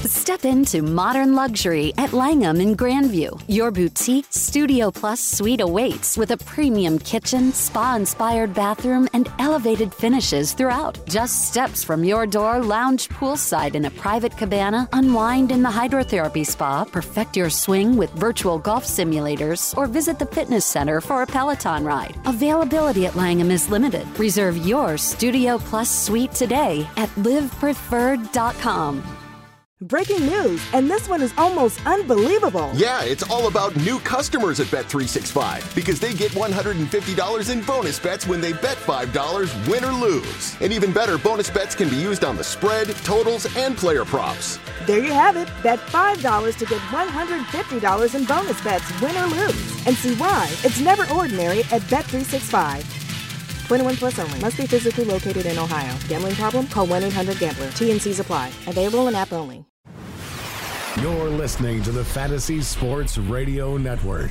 Step into modern luxury at Langham in Grandview. Your boutique Studio Plus suite awaits with a premium kitchen, spa-inspired bathroom, and elevated finishes throughout. Just steps from your door, lounge poolside in a private cabana, unwind in the hydrotherapy spa, perfect your swing with virtual golf simulators, or visit the fitness center for a Peloton ride. Availability at Langham is limited. Reserve your Studio Plus suite today at livepreferred.com. Breaking news, and this one is almost unbelievable. Yeah, it's all about new customers at Bet365 because they get $150 in bonus bets when they bet $5, win or lose. And even better, bonus bets can be used on the spread, totals, and player props. There you have it. Bet $5 to get $150 in bonus bets, win or lose. And see why it's never ordinary at Bet365. 21 plus only. Must be physically located in Ohio. Gambling problem? Call 1-800-GAMBLER. T&Cs apply. Available in app only. You're listening to the Fantasy Sports Radio Network.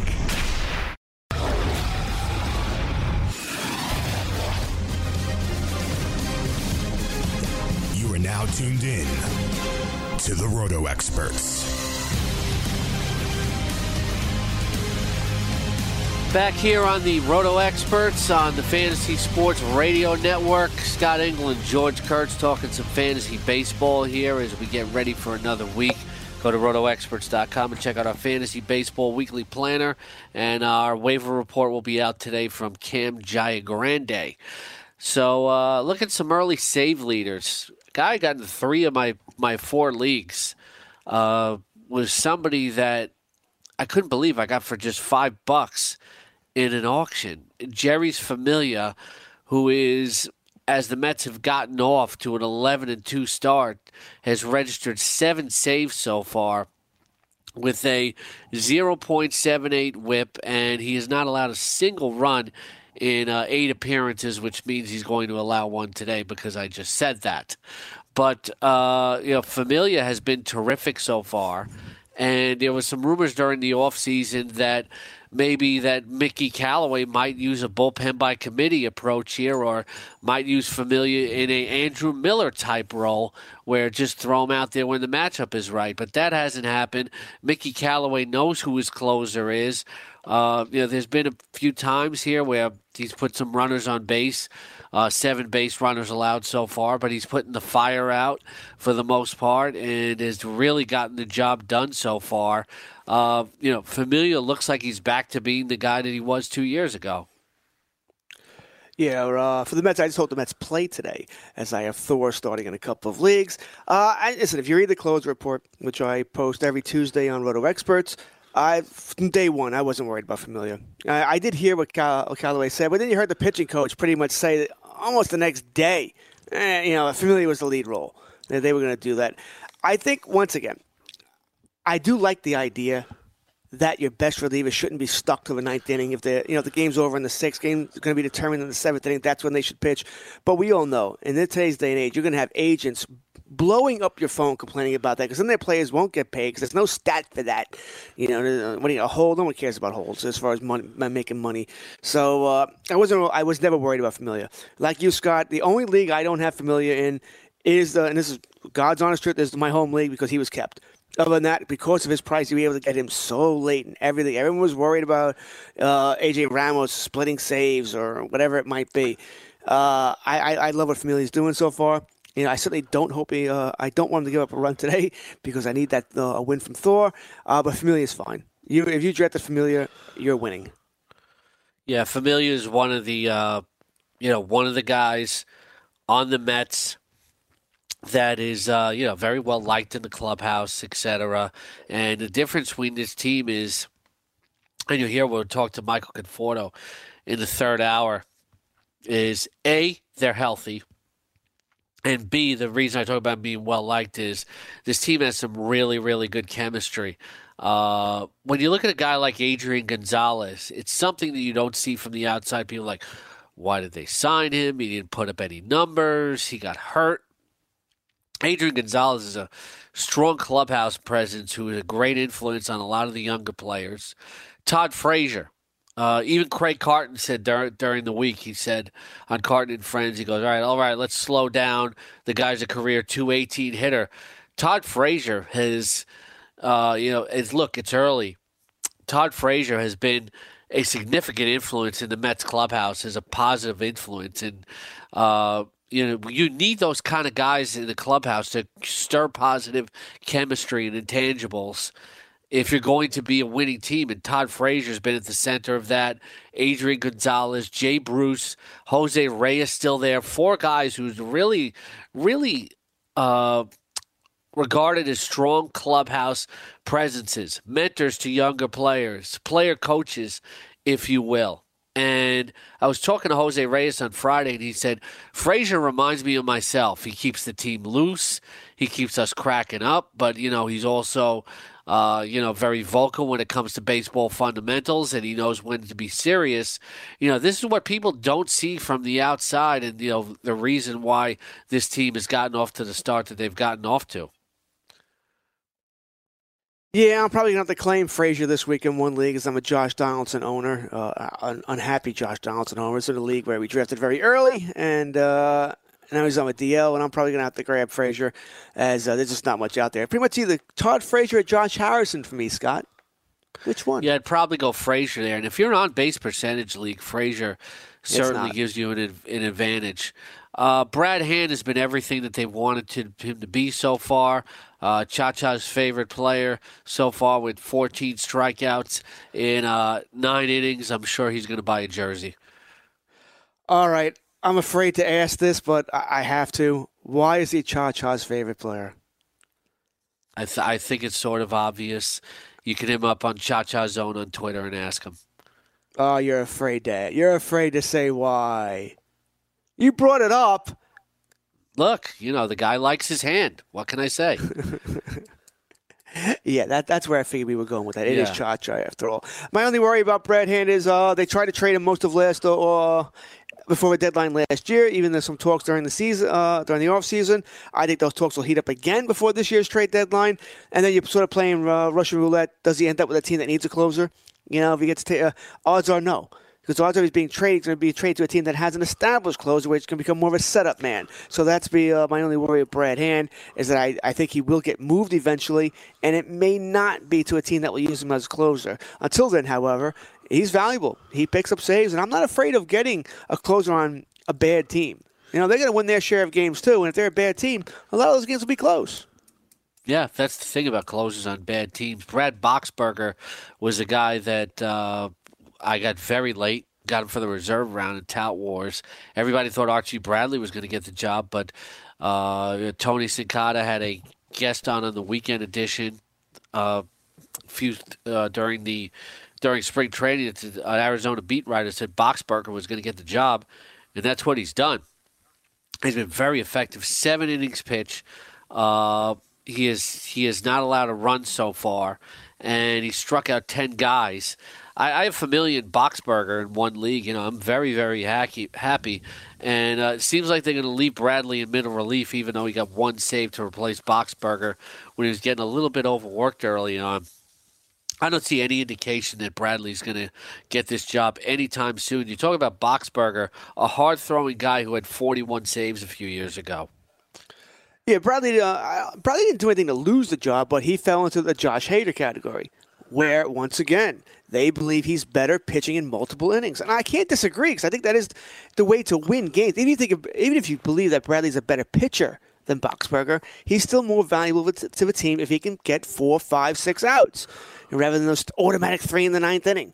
You are now tuned in to the Roto Experts. Back here on the Roto Experts on the Fantasy Sports Radio Network. Scott England, George Kurtz talking some fantasy baseball here as we get ready for another week. Go to rotoexperts.com and check out our Fantasy Baseball Weekly Planner. And our waiver report will be out today from Cam Giagrande. So look at some early save leaders. Guy got in 3 of my 4 leagues. Was somebody that I couldn't believe I got for just $5 in an auction. Jerry's Familia, who is, as the Mets have gotten off to an 11-2 start, has registered 7 saves so far with a 0.78 whip, and he has not allowed a single run in 8 appearances, which means he's going to allow one today because I just said that. But Familia has been terrific so far, and there was some rumors during the offseason that maybe that Mickey Callaway might use a bullpen by committee approach here, or might use Familia in a Andrew Miller type role where just throw him out there when the matchup is right. But that hasn't happened. Mickey Callaway knows who his closer is. There's been a few times here where he's put some runners on base. 7 base runners allowed so far, but he's putting the fire out for the most part and has really gotten the job done so far. Familia looks like he's back to being the guy that he was 2 years ago. Yeah, for the Mets, I just hope the Mets play today, as I have Thor starting in a couple of leagues. Listen, if you read the close report, which I post every Tuesday on Roto Experts, from day one, I wasn't worried about Familia. I did hear what Callaway said, but then you heard the pitching coach pretty much say that almost the next day, Familia was the lead role. They were going to do that. I think, once again, I do like the idea that your best reliever shouldn't be stuck to the 9th inning. If the game's over in the 6th, game's going to be determined in the 7th inning, that's when they should pitch. But we all know, in today's day and age, you're going to have agents blowing up your phone complaining about that because then their players won't get paid because there's no stat for that. When you a hold, no one cares about holds as far as money, making money. So I was never worried about Familia. Like you, Scott, the only league I don't have Familia in is and this is God's honest truth, is my home league because he was kept. Other than that, because of his price, you were able to get him so late and everything. Everyone was worried about A.J. Ramos splitting saves or whatever it might be. I love what Familia's doing so far. I certainly don't hope I don't want him to give up a run today because I need that a win from Thor. But Familia's fine. If you drafted Familia, you're winning. Yeah, Familia is one of the guys on the Mets that is, very well liked in the clubhouse, etc. And the difference between this team is, and you'll hear we'll talk to Michael Conforto in the third hour, is A, they're healthy. And B, the reason I talk about being well liked is this team has some really, really good chemistry. When you look at a guy like Adrian Gonzalez, it's something that you don't see from the outside. People are like, why did they sign him? He didn't put up any numbers. He got hurt. Adrian Gonzalez is a strong clubhouse presence who is a great influence on a lot of the younger players. Todd Frazier. Even Craig Carton said during the week, he said on Carton and Friends, he goes, all right, let's slow down. The guy's a career .218 hitter. Todd Frazier has, it's early. Todd Frazier has been a significant influence in the Mets clubhouse, as a positive influence. And, you need those kind of guys in the clubhouse to stir positive chemistry and intangibles if you're going to be a winning team. And Todd Frazier's been at the center of that. Adrian Gonzalez, Jay Bruce, Jose Reyes still there. 4 guys who's really, really regarded as strong clubhouse presences, mentors to younger players, player coaches, if you will. And I was talking to Jose Reyes on Friday, and he said, Frazier reminds me of myself. He keeps the team loose. He keeps us cracking up. But, he's also, very vocal when it comes to baseball fundamentals, and he knows when to be serious. This is what people don't see from the outside, and, the reason why this team has gotten off to the start that they've gotten off to. Yeah, I'm probably going to have to claim Frazier this week in one league, as I'm a Josh Donaldson owner, an unhappy Josh Donaldson owner. It's in a league where we drafted very early, and now he's on a DL, and I'm probably going to have to grab Frazier, as there's just not much out there. Pretty much either Todd Frazier or Josh Harrison for me, Scott. Which one? Yeah, I'd probably go Frazier there. And if you're an on-base percentage league, Frazier certainly gives you an advantage. Brad Hand has been everything that they've wanted him to be so far. Cha-Cha's favorite player so far, with 14 strikeouts in 9 innings. I'm sure he's going to buy a jersey. All right. I'm afraid to ask this, but I have to. Why is he Cha-Cha's favorite player? I think it's sort of obvious. You can hit him up on Cha-Cha Zone on Twitter and ask him. Oh, you're afraid, Dad. You're afraid to say why. You brought it up. Look, the guy likes his hand. What can I say? Yeah, that's where I figured we were going with that. It is Cha-Cha after all. My only worry about Brad Hand is they tried to trade him most of before the deadline last year, even there's some talks during the season, during the offseason. I think those talks will heat up again before this year's trade deadline. And then you're sort of playing Russian roulette. Does he end up with a team that needs a closer? If he gets odds are no. Because odds are he's being traded, he's going to be traded to a team that has an established closer, which can become more of a setup man. So that's my only worry with Brad Hand, is that I think he will get moved eventually, and it may not be to a team that will use him as a closer. Until then, however, he's valuable. He picks up saves, and I'm not afraid of getting a closer on a bad team. They're going to win their share of games too, and if they're a bad team, a lot of those games will be close. Yeah, that's the thing about closers on bad teams. Brad Boxberger was a guy that I got very late. Got him for the reserve round in Tout Wars. Everybody thought Archie Bradley was going to get the job, but Tony Sincata had a guest on the weekend edition during spring training. An Arizona beat writer said Boxberger was going to get the job, and that's what he's done. He's been very effective. 7 innings pitch. He is not allowed to run so far, and he struck out 10 guys. I have Familia and Boxberger in one league. I'm very, very happy. And it seems like they're going to leave Bradley in middle relief, even though he got 1 save to replace Boxberger when he was getting a little bit overworked early on. I don't see any indication that Bradley's going to get this job anytime soon. You talk about Boxberger, a hard-throwing guy who had 41 saves a few years ago. Yeah, Bradley didn't do anything to lose the job, but he fell into the Josh Hader category, where, once again, they believe he's better pitching in multiple innings. And I can't disagree, because I think that is the way to win games. Even if you believe that Bradley's a better pitcher than Boxberger, he's still more valuable to the team if he can get 4, 5, 6 outs, rather than those automatic 3 in the 9th inning.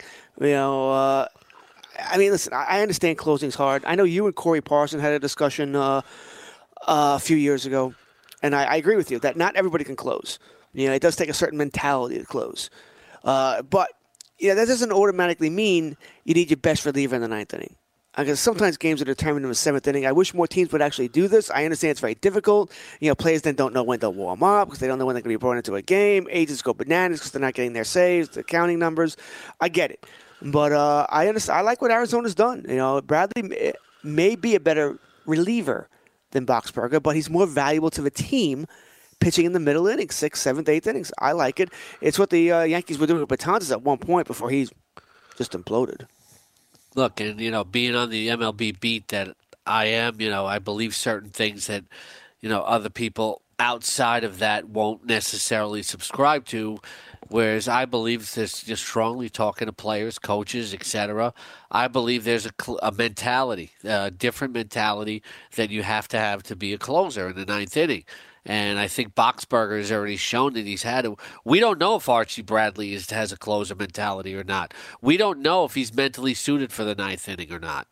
Listen, I understand closing's hard. I know you and Corey Parson had a discussion a few years ago, and I agree with you that not everybody can close. It does take a certain mentality to close. But that doesn't automatically mean you need your best reliever in the 9th inning. Because sometimes games are determined in the 7th inning. I wish more teams would actually do this. I understand it's very difficult. Players then don't know when they'll warm up because they don't know when they're going to be brought into a game. Agents go bananas because they're not getting their saves, the counting numbers. I get it. But I understand. I like what Arizona's done. Bradley may be a better reliever than Boxberger, but he's more valuable to the team pitching in the middle innings, 6th, 7th, 8th innings. I like it. It's what the Yankees were doing with Betances at one point before he's just imploded. Look, and, being on the MLB beat that I am, I believe certain things that, other people outside of that won't necessarily subscribe to. Whereas I believe this, just strongly talking to players, coaches, etc. I believe there's a mentality, a different mentality that you have to be a closer in the ninth inning. And I think Boxberger has already shown that he's had it. We don't know if Archie Bradley has a closer mentality or not. We don't know if he's mentally suited for the ninth inning or not.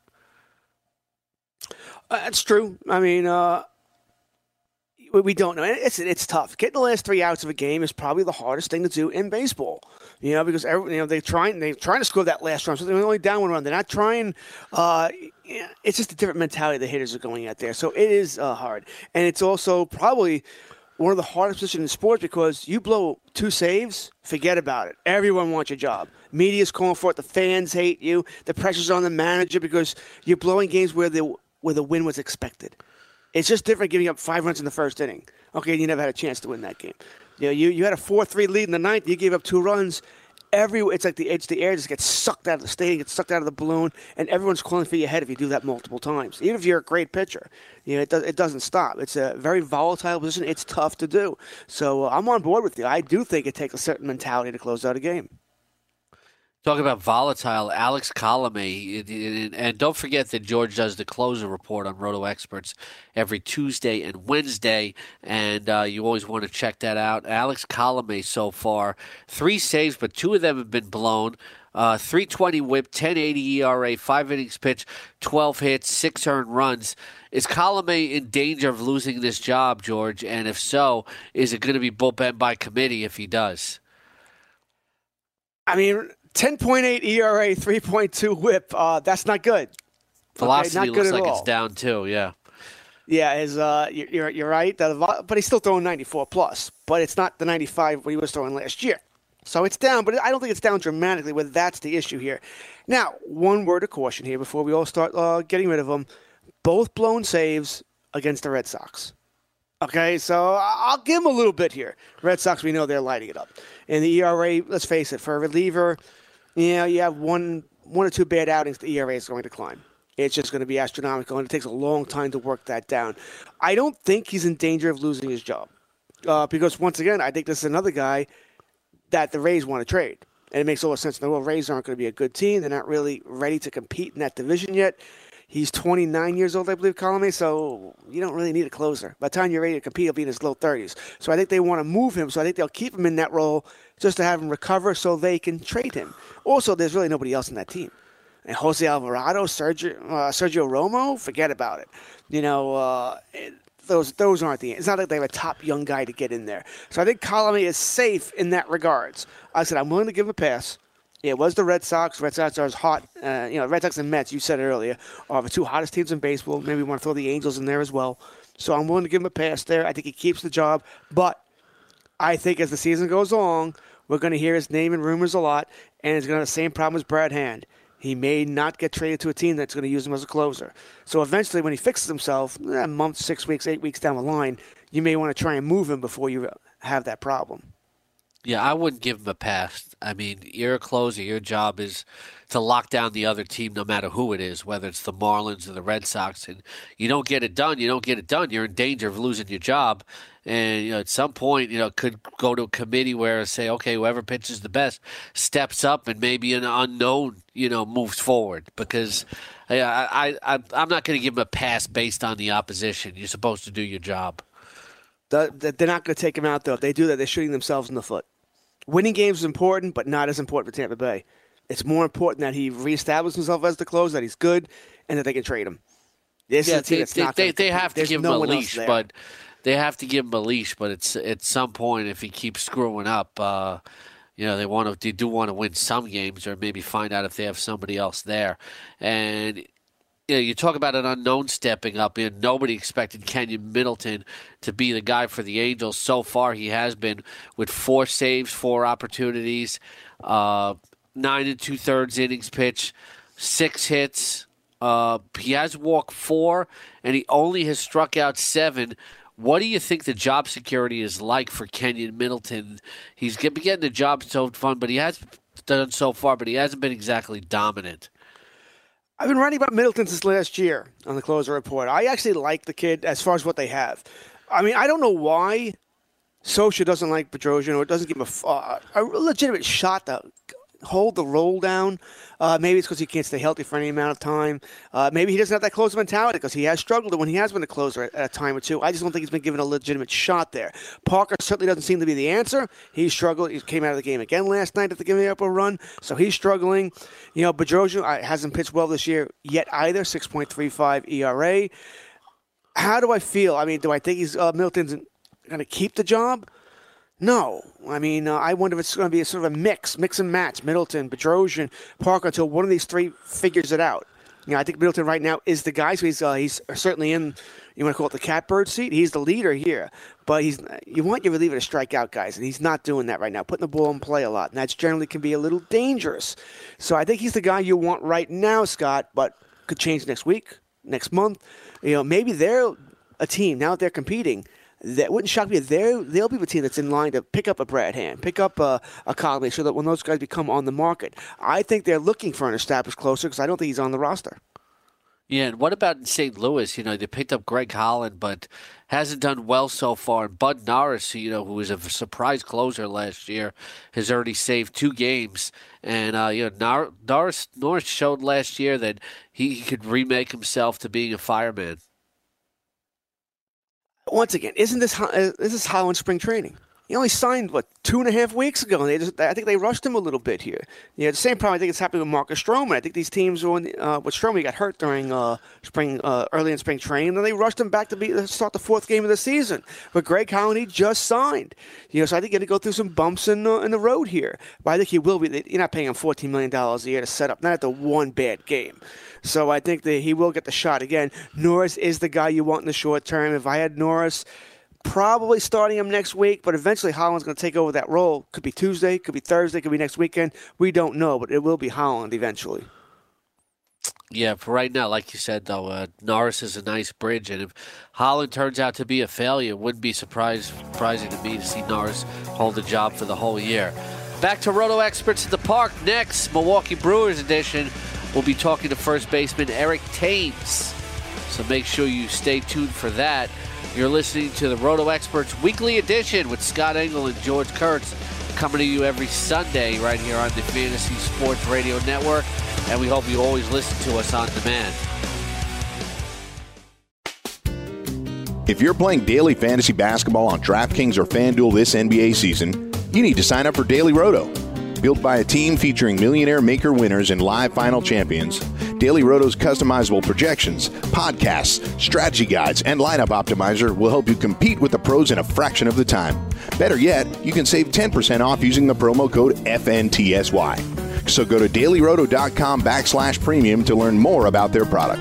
That's true. I mean, we don't know. It's tough. Getting the last 3 outs of a game is probably the hardest thing to do in baseball. Because they're trying to score that last run. So they're only down 1 run. They're not trying. It's just a different mentality the hitters are going at there. So it is hard, and it's also probably one of the hardest positions in sports because you blow 2 saves, forget about it. Everyone wants your job. Media's calling for it. The fans hate you. The pressure's on the manager because you're blowing games where the win was expected. It's just different giving up 5 runs in the first inning. Okay, you never had a chance to win that game. You had a 4-3 lead in the ninth. You gave up 2 runs. It's like the air just gets sucked out of the stadium, gets sucked out of the balloon, and everyone's calling for your head if you do that multiple times. Even if you're a great pitcher, it doesn't stop. It's a very volatile position. It's tough to do. So I'm on board with you. I do think it takes a certain mentality to close out a game. Talking about volatile, Alex Colomé, and don't forget that George does the closer report on Roto Experts every Tuesday and Wednesday, and you always want to check that out. Alex Colomé so far, 3 saves, but 2 of them have been blown. 3.20 whip, 10.80 ERA, 5 innings pitched, 12 hits, 6 earned runs. Is Colomé in danger of losing this job, George? And if so, is it going to be bullpen by committee if he does? I mean, 10.8 ERA, 3.2 whip. That's not good. Velocity looks like it's down too. Yeah. Yeah, you're right. But he's still throwing 94 plus. But it's not the 95 he was throwing last year. So it's down, but I don't think it's down dramatically. Where that's the issue here. Now, one word of caution here before we all start getting rid of them. Both blown saves against the Red Sox. Okay, so I'll give him a little bit here. Red Sox, we know they're lighting it up. And the ERA, let's face it, for a reliever, you have one or 2 bad outings, the ERA is going to climb. It's just going to be astronomical, and it takes a long time to work that down. I don't think he's in danger of losing his job because, once again, I think this is another guy that the Rays want to trade. And it makes a lot of sense. The Rays aren't going to be a good team. They're not really ready to compete in that division yet. He's 29 years old, I believe, Colomé, so you don't really need a closer. By the time you're ready to compete, he'll be in his low 30s. So I think they want to move him, so I think they'll keep him in that role just to have him recover so they can trade him. Also, there's really nobody else in that team. And Jose Alvarado, Sergio Romo, forget about it. Those aren't the – it's not like they have a top young guy to get in there. So I think Colomé is safe in that regards. I said I'm willing to give him a pass. Yeah, it was the Red Sox. Red Sox are as hot. Red Sox and Mets, you said it earlier, are the 2 hottest teams in baseball. Maybe we want to throw the Angels in there as well. So I'm willing to give him a pass there. I think he keeps the job. But I think as the season goes along, we're going to hear his name in rumors a lot, and it's going to have the same problem as Brad Hand. He may not get traded to a team that's going to use him as a closer. So eventually when he fixes himself, a month, 6 weeks, 8 weeks down the line, you may want to try and move him before you have that problem. Yeah, I wouldn't give him a pass. I mean, you're a closer. Your job is to lock down the other team no matter who it is, whether it's the Marlins or the Red Sox. And you don't get it done, you're in danger of losing your job. And at some point, could go to a committee where say, okay, whoever pitches the best steps up and maybe an unknown, moves forward. Because I'm not going to give him a pass based on the opposition. You're supposed to do your job. They're not going to take him out, though. If they do that, they're shooting themselves in the foot. Winning games is important, but not as important for Tampa Bay. It's more important that he reestablishes himself as the closer, that he's good, and that they can trade him. They have to give him a leash, but they have to give him a leash. But it's at some point, if he keeps screwing up, they do want to win some games, or maybe find out if they have somebody else there. And you talk about an unknown stepping up in. Nobody expected Kenyon Middleton to be the guy for the Angels. So far, he has been with 4 saves, 4 opportunities, 9 2/3 innings pitched, 6 hits. He has walked 4, and he only has struck out 7. What do you think the job security is like for Kenyon Middleton? He's been getting the job so fun, but he has done so far, but he hasn't been exactly dominant. I've been writing about Middleton since last year on the Closer Report. I actually like the kid as far as what they have. I mean, I don't know why Scioscia doesn't like Bedrosian or doesn't give him a legitimate shot to hold the roll down. Maybe it's because he can't stay healthy for any amount of time. Maybe he doesn't have that closer mentality because he has struggled when he has been a closer at a time or two. I just don't think he's been given a legitimate shot there. Parker certainly doesn't seem to be the answer. He struggled. He came out of the game again last night after giving up a run, so he's struggling. Bedrosian hasn't pitched well this year yet either, 6.35 ERA. How do I feel? I mean, do I think Middleton's going to keep the job? No. I mean, I wonder if it's going to be a sort of a mix and match, Middleton, Bedrosian, Parker, until one of these three figures it out. I think Middleton right now is the guy, so he's certainly in, you want to call it the catbird seat. He's the leader here. But you want your reliever to strike out guys, and he's not doing that right now, putting the ball in play a lot. And that generally can be a little dangerous. So I think he's the guy you want right now, Scott, but could change next week, next month. Maybe they're a team, now that they're competing, that wouldn't shock me. They'll be the team that's in line to pick up a Brad Hand, pick up a Cogley, so that when those guys become on the market, I think they're looking for an established closer because I don't think he's on the roster. Yeah, and what about in St. Louis? They picked up Greg Holland, but hasn't done well so far. Bud Norris, who was a surprise closer last year, has already saved 2 games. And, Norris showed last year that he could remake himself to being a fireman. Once again, isn't this Holland spring training? He only signed, 2.5 weeks ago, and I think they rushed him a little bit here. The same problem I think it's happening with Marcus Stroman. I think these teams, with Stroman, he got hurt during early in spring training, and then they rushed him back to start the 4th game of the season. But Greg Holland, he just signed. So I think he's going to go through some bumps in the road here. But I think he will be. You're not paying him $14 million a year to set up, not at the one bad game. So I think that he will get the shot again. Norris is the guy you want in the short term. If I had Norris, probably starting him next week, but eventually Holland's going to take over that role. Could be Tuesday, could be Thursday, could be next weekend. We don't know, but it will be Holland eventually. Yeah, for right now, like you said, though, Norris is a nice bridge, and if Holland turns out to be a failure, it wouldn't be surprising to me to see Norris hold the job for the whole year. Back to Roto Experts at the Park next, Milwaukee Brewers edition. We'll be talking to first baseman Eric Thames, so make sure you stay tuned for that. You're listening to the Roto Experts Weekly Edition with Scott Engel and George Kurtz, coming to you every Sunday right here on the Fantasy Sports Radio Network, and we hope you always listen to us on demand. If you're playing daily fantasy basketball on DraftKings or FanDuel this NBA season, you need to sign up for Daily Roto. Built by a team featuring millionaire maker winners and live final champions, Daily Roto's customizable projections, podcasts, strategy guides, and lineup optimizer will help you compete with the pros in a fraction of the time. Better yet, you can save 10% off using the promo code FNTSY. So go to dailyroto.com/premium to learn more about their product.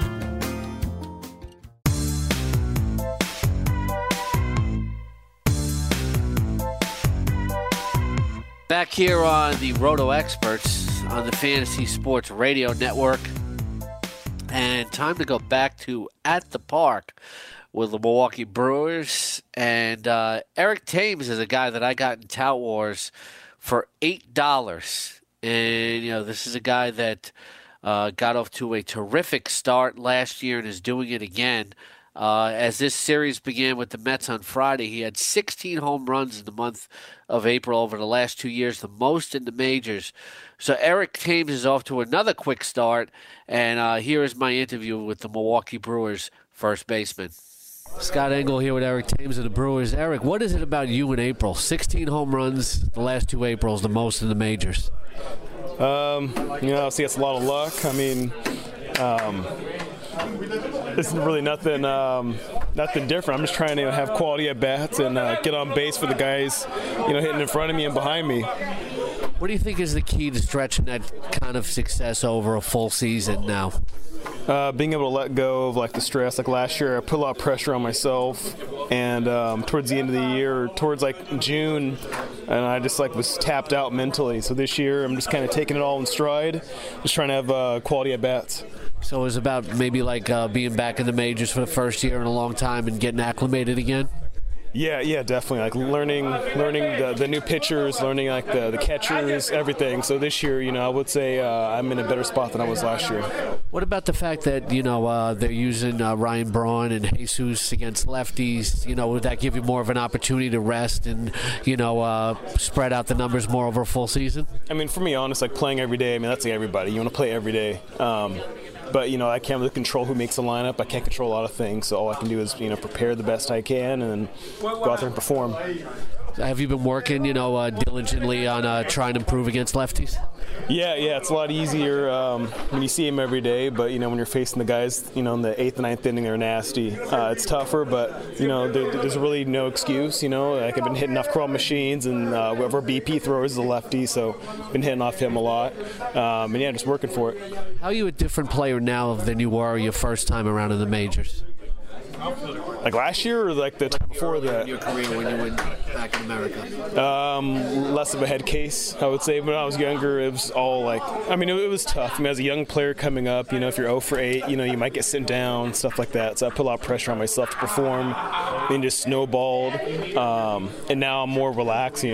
Back here on the Roto Experts on the Fantasy Sports Radio Network. And time to go back to At the Park with the Milwaukee Brewers. And Eric Thames is a guy that I got in Tout Wars for $8. And, this is a guy that got off to a terrific start last year and is doing it again. As this series began with the Mets on Friday, he had 16 home runs in the month of April over the last 2 years, the most in the majors. So Eric Thames is off to another quick start, and here is my interview with the Milwaukee Brewers first baseman. Scott Engel here with Eric Thames of the Brewers. Eric, what is it about you in April? 16 home runs the last 2 Aprils, the most in the majors. See, it's a lot of luck. I mean, this is really nothing different. I'm just trying to have quality at bats and get on base for the guys, hitting in front of me and behind me. What do you think is the key to stretching that kind of success over a full season now? Being able to let go of the stress. Like last year, I put a lot of pressure on myself, and towards the end of the year, towards June, and I just was tapped out mentally. So this year, I'm just kind of taking it all in stride, just trying to have quality at bats. So it was about maybe being back in the majors for the first year in a long time and getting acclimated again? Yeah, definitely. Like learning the new pitchers, learning like the catchers, everything. So this year, I would say I'm in a better spot than I was last year. What about the fact that they're using Ryan Braun and Jesus against lefties? Would that give you more of an opportunity to rest and spread out the numbers more over a full season? I mean, for me, honest, like playing every day. I mean, that's like everybody. You want to play every day. But, I can't really control who makes the lineup. I can't control a lot of things. So all I can do is, prepare the best I can and then go out there and perform. Have you been working, diligently on trying to improve against lefties? Yeah, it's a lot easier when you see them every day. But, when you're facing the guys, in the 8th and 9th inning, they're nasty. It's tougher, but, there's really no excuse, Like I've been hitting off crawl machines, and whoever BP throws is a lefty, so been hitting off him a lot. And, just working for it. How are you a different player now than you were your first time around in the majors? Like last year or like the time before that? In your career when you went back in America? Less of a head case, I would say. When I was younger, it was all like, it was tough. As a young player coming up, if you're 0 for 8, you might get sent down, stuff like that. So I put a lot of pressure on myself to perform, then just snowballed. And now I'm more relaxed,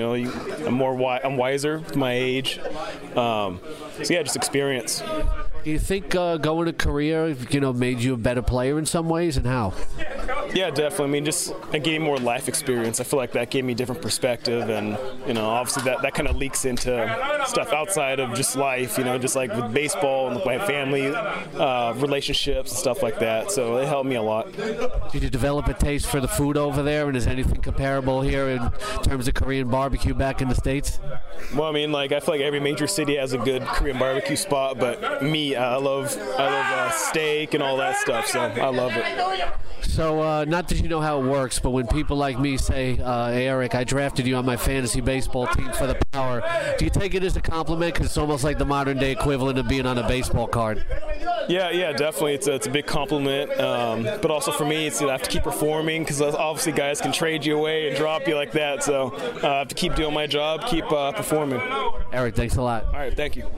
I'm wiser with my age. So yeah, just experience. Do you think going to Korea, made you a better player in some ways, and how? Yeah, definitely. Just getting more life experience. I feel like that gave me a different perspective, and obviously that kind of leaks into stuff outside of just life. Just like with baseball and my family relationships and stuff like that. So it helped me a lot. Did you develop a taste for the food over there, and is anything comparable here in terms of Korean barbecue back in the States? Well, I feel like every major city has a good Korean barbecue spot, but me, I love steak and all that stuff, so I love it. So, not that you know how it works, but when people like me say, hey, Eric, I drafted you on my fantasy baseball team for the power, do you take it as a compliment? Because it's almost like the modern-day equivalent of being on a baseball card. Yeah, definitely. It's a big compliment. But also for me, it's I have to keep performing because obviously guys can trade you away and drop you like that. So I have to keep doing my job, keep performing. Eric, thanks a lot. All right, thank you.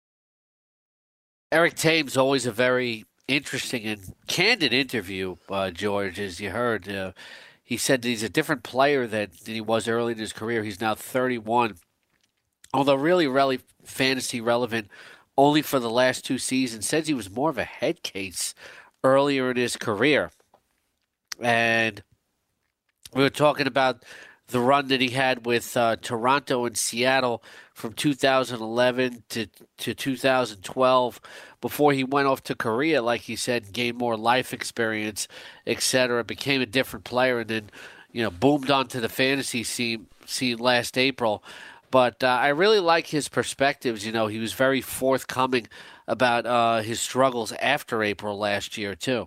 Eric Thames, always a very interesting and candid interview, George, as you heard. He said that he's a different player than he was early in his career. He's now 31. Although really fantasy relevant only for the last 2 seasons, says he was more of a head case earlier in his career. And we were talking about the run that he had with Toronto and Seattle from 2011 to 2012 before he went off to Korea, like he said, gained more life experience, etc., became a different player, and then, boomed onto the fantasy scene last April. But I really like his perspectives. He was very forthcoming about his struggles after April last year, too.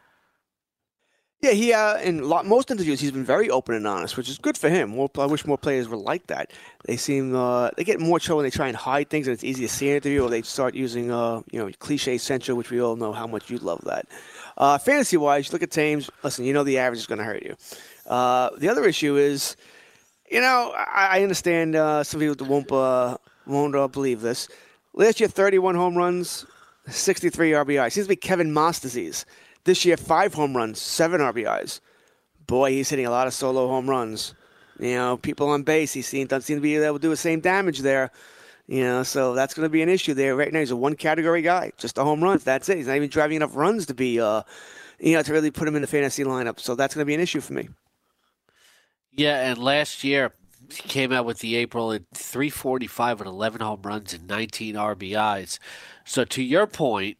Yeah, in most interviews, he's been very open and honest, which is good for him. I wish more players were like that. They seem they get more trouble when they try and hide things, and it's easy to see an interview, or they start using cliche central, which we all know how much you love that. Fantasy-wise, you look at Thames. Listen, the average is going to hurt you. The other issue is, I understand some people won't believe this. Last year, 31 home runs, 63 RBI. Seems to be Kevin Moss disease. This year, 5 home runs, 7 RBIs. Boy, he's hitting a lot of solo home runs. People on base, doesn't seem to be able to do the same damage there. So that's going to be an issue there. Right now, he's a one-category guy, just a home runs. That's it. He's not even driving enough runs to be, to really put him in the fantasy lineup. So that's going to be an issue for me. Yeah, and last year, he came out with the April at 345 with 11 home runs and 19 RBIs. So to your point,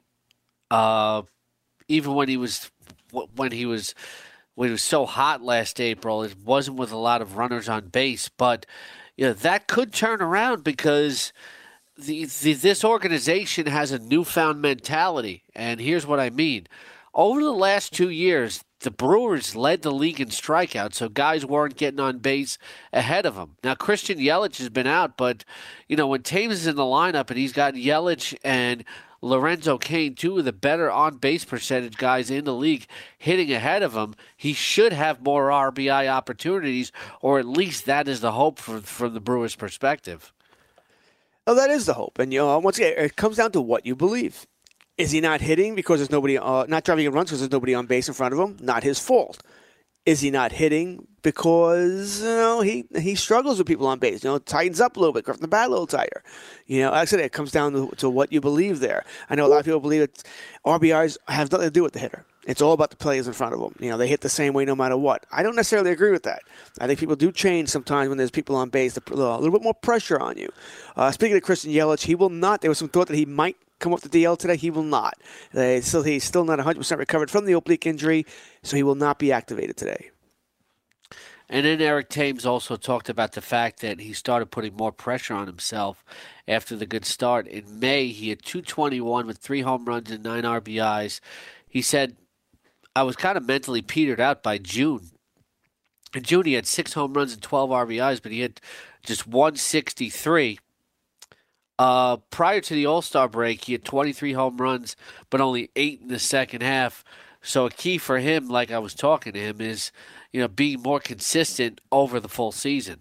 even when he was so hot last April, it wasn't with a lot of runners on base. But that could turn around because this organization has a newfound mentality. And here's what I mean. Over the last 2 years, the Brewers led the league in strikeouts, so guys weren't getting on base ahead of them. Now, Christian Yelich has been out, but when Thames is in the lineup and he's got Yelich and Lorenzo Cain, 2 of the better on-base percentage guys in the league, hitting ahead of him, he should have more RBI opportunities, or at least that is the hope from the Brewers' perspective. Oh, that is the hope. And, once again, it comes down to what you believe. Is he not hitting because there's nobody, not driving in runs because there's nobody on base in front of him? Not his fault. Is he not hitting because he struggles with people on base? Tightens up a little bit, grips the bat a little tighter. Like I said, it comes down to what you believe there. I know a lot of people believe that RBIs have nothing to do with the hitter. It's all about the players in front of them. They hit the same way no matter what. I don't necessarily agree with that. I think people do change sometimes when there's people on base, a little bit more pressure on you. Speaking of Christian Yelich, he will not. There was some thought that he might come off the DL today. He will not. He's still not 100% recovered from the oblique injury, so he will not be activated today. And then Eric Thames also talked about the fact that he started putting more pressure on himself after the good start. In May, he had 221 with 3 home runs and 9 RBIs. He said, I was kind of mentally petered out by June. In June, he had 6 home runs and 12 RBIs, but he had just 163. Prior to the All-Star break, he had 23 home runs, but only 8 in the second half. So a key for him, like I was talking to him, is being more consistent over the full season.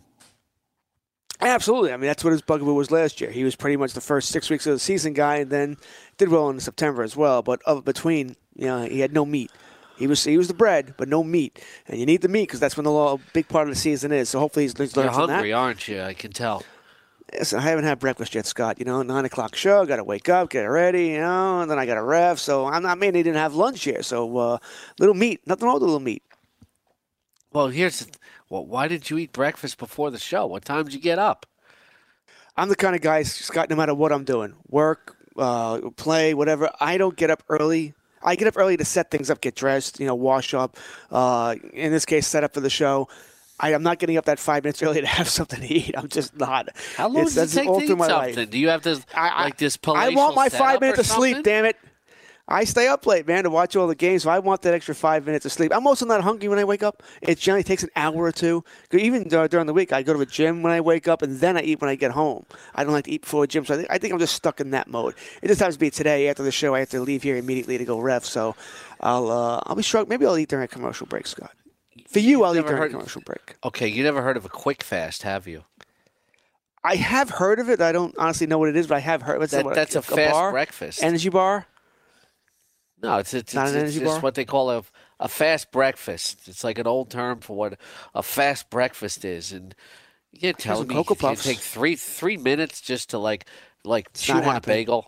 Absolutely. I mean, that's what his bugaboo was last year. He was pretty much the first 6 weeks of the season guy, and then did well in September as well. But between, he had no meat. He was the bread, but no meat. And you need the meat because that's when a big part of the season is. So hopefully he's learned from that. You're hungry, aren't you? I can tell. Listen, I haven't had breakfast yet, Scott. 9 o'clock show, got to wake up, get ready, and then I got to ref. So I'm not mean he didn't have lunch here. So little meat, nothing wrong with a little meat. Well, why did you eat breakfast before the show? What time did you get up? I'm the kind of guy, Scott, no matter what I'm doing, work, play, whatever, I don't get up early. I get up early to set things up, get dressed, wash up, in this case, set up for the show. I'm not getting up that 5 minutes early to have something to eat. I'm just not. How long does it take to eat something? Life. Do you have this, this palatial I want my 5 minutes of something? sleep, damn it. I stay up late, man, to watch all the games, so I want that extra 5 minutes of sleep. I'm also not hungry when I wake up. It generally takes an hour or two. Even during the week, I go to the gym when I wake up, and then I eat when I get home. I don't like to eat before the gym, so I think I'm just stuck in that mode. It just happens to be today after the show. I have to leave here immediately to go ref, so I'll be struck. Maybe I'll eat during a commercial break, Scott. For you, I'll eat during a commercial break. Okay, you never heard of a quick fast, have you? I have heard of it. I don't honestly know what it is, but I have heard. That's a fast bar? Breakfast. Energy bar? No, it's not an energy bar? what they call a fast breakfast. It's like an old term for what a fast breakfast is. And you can't tell me Cocoa you Puffs. take three minutes just to like chew on a bagel.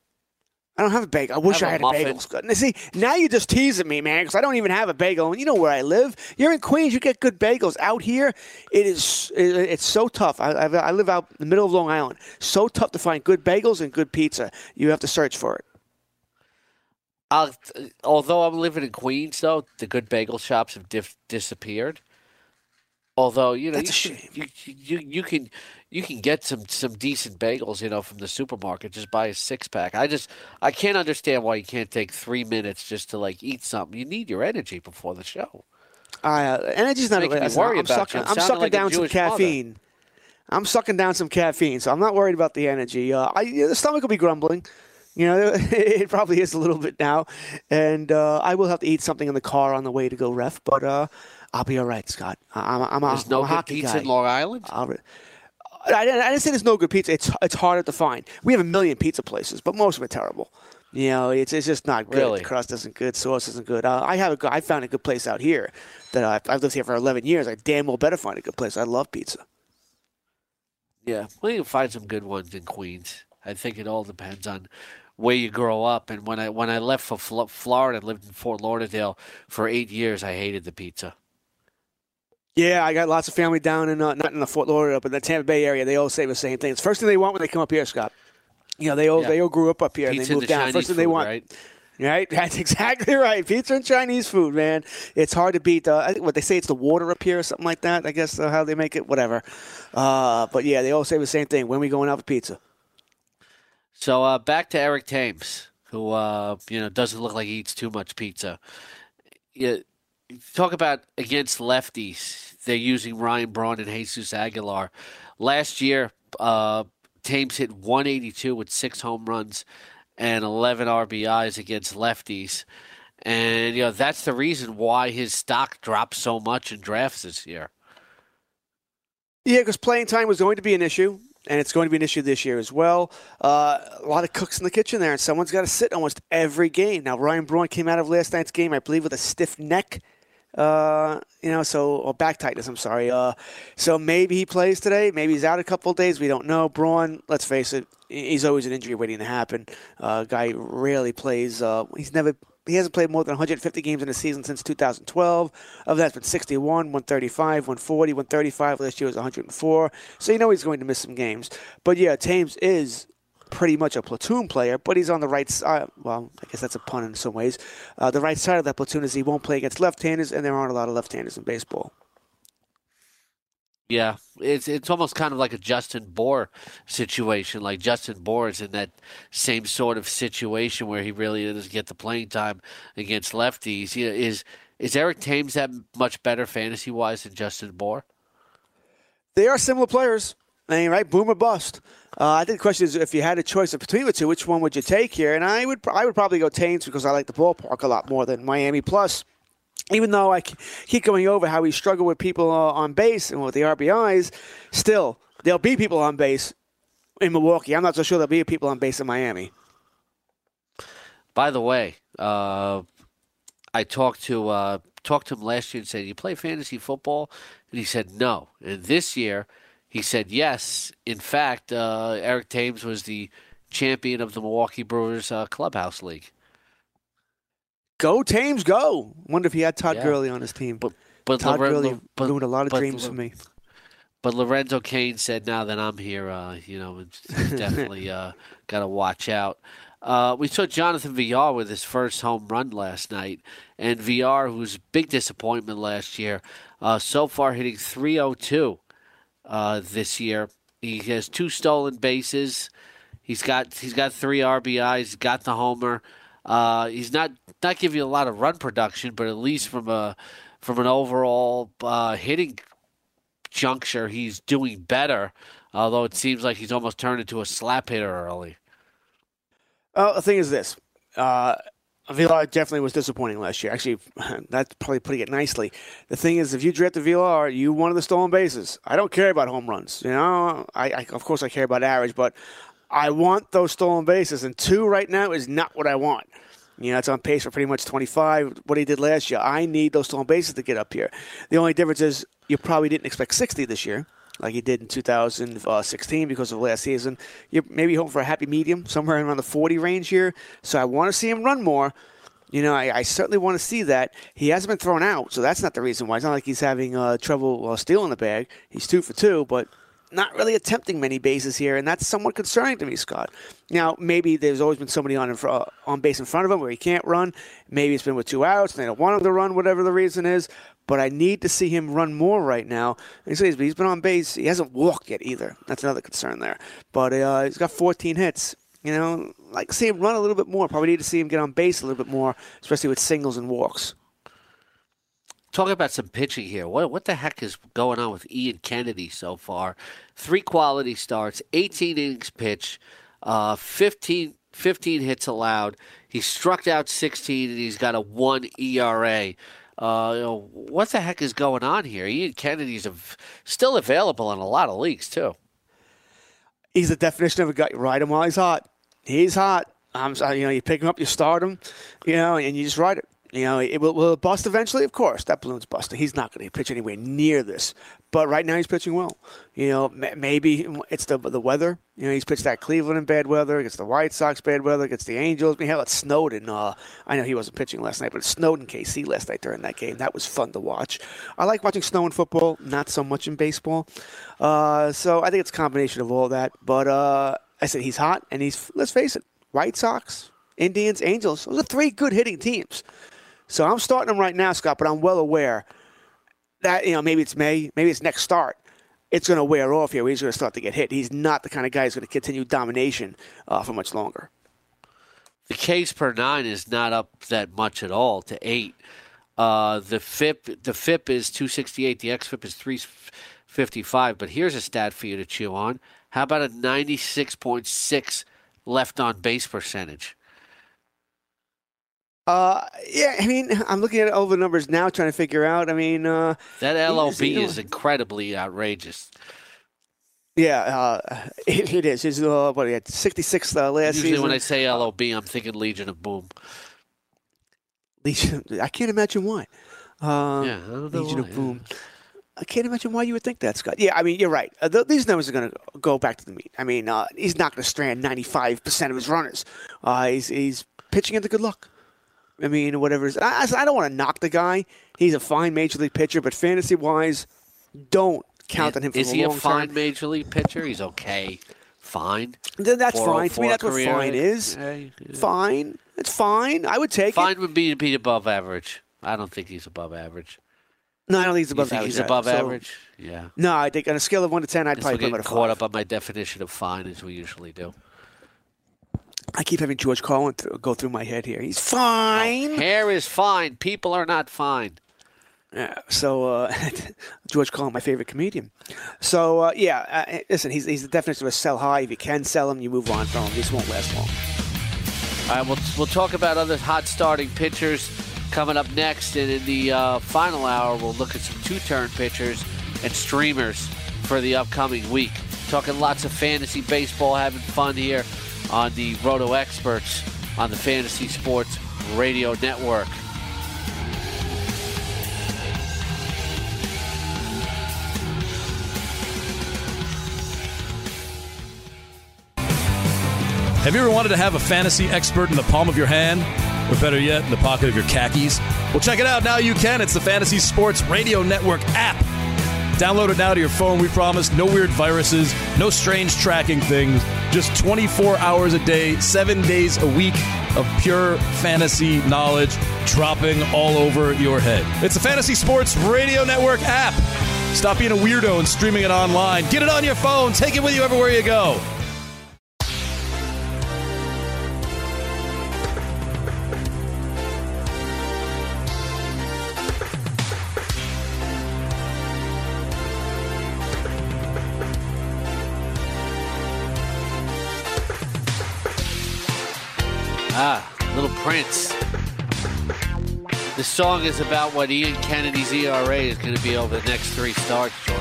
I don't have a bagel. I wish I had a bagel. See, now you're just teasing me, man, because I don't even have a bagel. And you know where I live. You're in Queens. You get good bagels. Out here, it's so tough. I live out in the middle of Long Island. So tough to find good bagels and good pizza. You have to search for it. Although I'm living in Queens, though, the good bagel shops have disappeared. Although that's a shame. You can get some decent bagels, from the supermarket. Just buy a 6-pack. I can't understand why you can't take 3 minutes just to eat something. You need your energy before the show. Energy's not. I'm sucking down some caffeine. Mother. I'm sucking down some caffeine, so I'm not worried about the energy. The stomach will be grumbling. It probably is a little bit now, and I will have to eat something in the car on the way to go ref, but I'll be all right, Scott. There's no good pizza in Long Island? I didn't say there's no good pizza. It's harder to find. We have a million pizza places, but most of them are terrible. It's just not good. Really? The crust isn't good. Sauce isn't good. I found a good place out here that I've lived here for 11 years. I damn well better find a good place. I love pizza. Yeah, well, you can find some good ones in Queens. I think it all depends on where you grow up. And when I left for Florida, I lived in Fort Lauderdale for 8 years, I hated the pizza. Yeah, I got lots of family down in not in the Fort Lauderdale, but the Tampa Bay area. They all say the same thing. It's the first thing they want when they come up here, Scott. They all grew up here. Pizza and they moved down. Chinese First thing food, they want, right? That's exactly right. Pizza and Chinese food, man. It's hard to beat. What they say, it's the water up here or something like that. I guess how they make it, whatever. But yeah, they all say the same thing. When are we going out for pizza? So back to Eric Thames, who doesn't look like he eats too much pizza. Talk about against lefties. They're using Ryan Braun and Jesus Aguilar. Last year, Thames hit 182 with 6 home runs and 11 RBIs against lefties. And that's the reason why his stock dropped so much in drafts this year. Yeah, because playing time was going to be an issue. And it's going to be an issue this year as well. A lot of cooks in the kitchen there, and someone's got to sit almost every game. Now, Ryan Braun came out of last night's game, I believe, with a stiff neck. or back tightness, I'm sorry. So maybe he plays today. Maybe he's out a couple of days. We don't know. Braun, let's face it, he's always an injury waiting to happen. Guy rarely plays. He hasn't played more than 150 games in a season since 2012. Of that's been 61, 135, 140, 135. Last year was 104. So he's going to miss some games. But yeah, Thames is pretty much a platoon player, but he's on the right side. Well, I guess that's a pun in some ways. The right side of that platoon is he won't play against left-handers, and there aren't a lot of left-handers in baseball. Yeah, it's almost kind of like a Justin Bour situation. Like Justin Bour is in that same sort of situation where he really doesn't get the playing time against lefties. Is Eric Thames that much better fantasy-wise than Justin Bour? They are similar players. I mean, right? Boom or bust. I think the question is, if you had a choice between the two, which one would you take here? And I would probably go Thames because I like the ballpark a lot more than Miami. Plus, even though I keep going over how he struggled with people on base and with the RBIs, still, there'll be people on base in Milwaukee. I'm not so sure there'll be people on base in Miami. By the way, I talked to him last year and said, "You play fantasy football?" And he said, "No." And this year, he said, "Yes." In fact, Eric Thames was the champion of the Milwaukee Brewers Clubhouse League. Go Thames, go! Wonder if he had Todd Gurley on his team. But Todd Gurley ruined a lot of dreams for me. But Lorenzo Cain said, "Now that I'm here, it's definitely got to watch out." We saw Jonathan Villar with his first home run last night, and Villar, who's a big disappointment last year, so far hitting .302 this year. He has 2 stolen bases. He's got 3 RBIs. He's got the homer. He's not giving you a lot of run production, but at least from an overall hitting juncture, he's doing better. Although it seems like he's almost turned into a slap hitter early. The thing is this. Villar definitely was disappointing last year. Actually, that's probably putting it nicely. The thing is, if you drafted Villar, you wanted the stolen bases. I don't care about home runs. Of course I care about average, but I want those stolen bases, and 2 right now is not what I want. It's on pace for pretty much 25, what he did last year. I need those stolen bases to get up here. The only difference is you probably didn't expect 60 this year, like he did in 2016 because of last season. You're maybe hoping for a happy medium, somewhere around the 40 range here. So I want to see him run more. I certainly want to see that. He hasn't been thrown out, so that's not the reason why. It's not like he's having trouble stealing the bag. He's 2 for 2, but not really attempting many bases here, and that's somewhat concerning to me, Scott. Now, maybe there's always been somebody on base in front of him where he can't run. Maybe it's been with 2 outs, and they don't want him to run, whatever the reason is. But I need to see him run more right now. And he's been on base. He hasn't walked yet either. That's another concern there. But he's got 14 hits. Like to see him run a little bit more. Probably need to see him get on base a little bit more, especially with singles and walks. Talking about some pitching here. What the heck is going on with Ian Kennedy so far? 3 quality starts, 18 innings pitched, 15 hits allowed. He struck out 16, and he's got a 1 ERA. What the heck is going on here? Ian Kennedy's still available in a lot of leagues, too. He's the definition of a guy. You ride him while he's hot. He's hot. You pick him up, you start him, and you just ride it. Will it bust eventually? Of course, that balloon's busting. He's not going to pitch anywhere near this. But right now he's pitching well. Maybe it's the weather. He's pitched at Cleveland in bad weather, against the White Sox bad weather, against the Angels. Hell, it snowed in, I know he wasn't pitching last night, but it snowed in KC last night during that game. That was fun to watch. I like watching snow in football, not so much in baseball. So I think it's a combination of all that. But I said he's hot, and let's face it, White Sox, Indians, Angels, those are 3 good hitting teams. So I'm starting him right now, Scott, but I'm well aware that, maybe it's May, maybe it's next start. It's going to wear off here. He's going to start to get hit. He's not the kind of guy who's going to continue domination for much longer. The Ks per 9 is not up that much at all to 8. The FIP is 268. The XFIP is 355. But here's a stat for you to chew on. How about a 96.6 left on base percentage? I'm looking at all the numbers now, trying to figure out. That LOB is incredibly outrageous. Yeah, it is. He's he had 66 last season. Usually when I say LOB, I'm thinking Legion of Boom. Legion, I can't imagine why. I don't know Legion why, of Boom. I can't imagine why you would think that, Scott. Yeah, I mean, you're right. These numbers are going to go back to the meat. I mean, he's not going to strand 95% of his runners. He's pitching into good luck. I mean, whatever it is. I don't want to knock the guy. He's a fine major league pitcher, but fantasy-wise, don't count on him for the long term. Is he a fine major league pitcher? He's okay. Fine. Then that's fine. To me, that's what fine is. Yeah. Fine. It's fine. I would take it. Fine would be above average. I don't think he's above average. No, I don't think he's above you think average. He's above average? Yeah. No, I think on a scale of 1 to 10, I'd probably put him at a 5. Caught up on my definition of fine, as we usually do. I keep having George Carlin go through my head here. He's fine. Hair is fine. People are not fine. Yeah, so George Carlin, my favorite comedian. So, listen, he's the definition of a sell high. If you can sell him, you move on from him. This won't last long. All right, we'll talk about other hot starting pitchers coming up next. And in the final hour, we'll look at some two-turn pitchers and streamers for the upcoming week. Talking lots of fantasy baseball, having fun here on the Roto Experts on the Fantasy Sports Radio Network. Have you ever wanted to have a fantasy expert in the palm of your hand? Or better yet, in the pocket of your khakis? Well, check it out. Now you can. It's the Fantasy Sports Radio Network app. Download it now to your phone, we promise. No weird viruses, no strange tracking things. Just 24 hours a day, 7 days a week of pure fantasy knowledge dropping all over your head. It's the Fantasy Sports Radio Network app. Stop being a weirdo and streaming it online. Get it on your phone. Take it with you everywhere you go. Little Prince. This song is about what Ian Kennedy's ERA is going to be over the next 3 starts, George.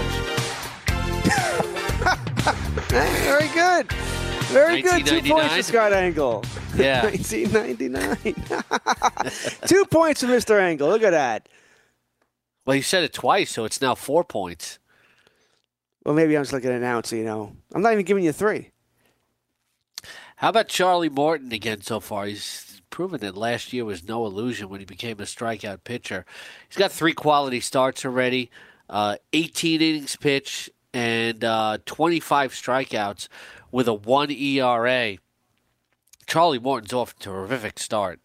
Very good. Very good. 2 points for Scott Engel. Yeah. 1999. 2 points for Mr. Engel. Look at that. Well, you said it twice, so it's now 4 points. Well, maybe I'm just looking at an ounce, you know. I'm not even giving you 3. How about Charlie Morton again so far? He's proven that last year was no illusion when he became a strikeout pitcher. He's got 3 quality starts already, 18 innings pitched, and 25 strikeouts with a 1 ERA. Charlie Morton's off to a terrific start.